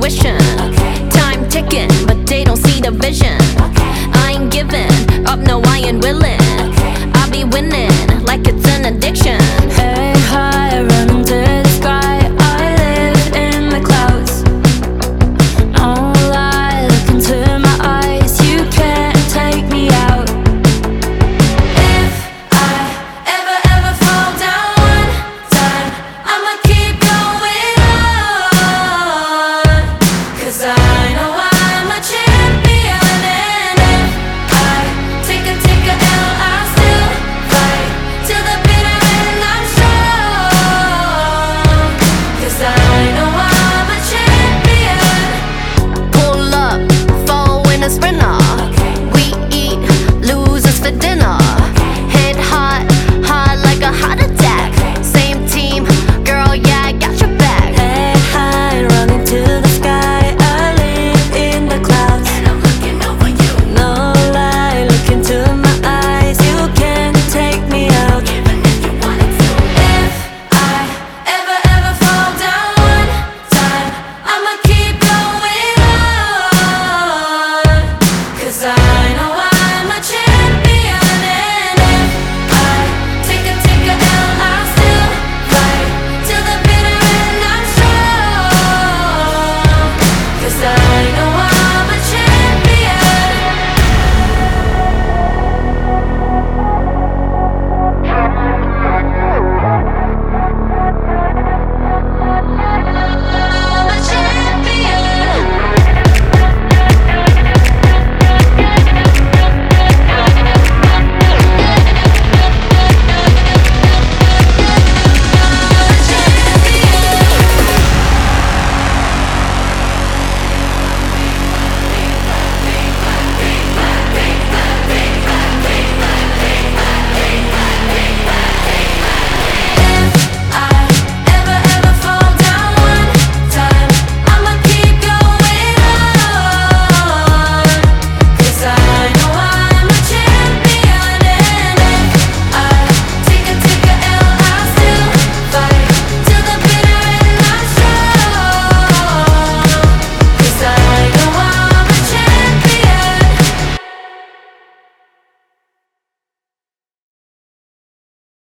intuition. Time ticking, but they don't see the vision. I ain't giving up, no, I ain't willing. I'll be winning like it's an addiction. Hey, high, running to the sky. I live in the clouds. No lie, look into my eyes. You can't take me out. If I ever fall down one time, I'ma keep going on. 'Cause I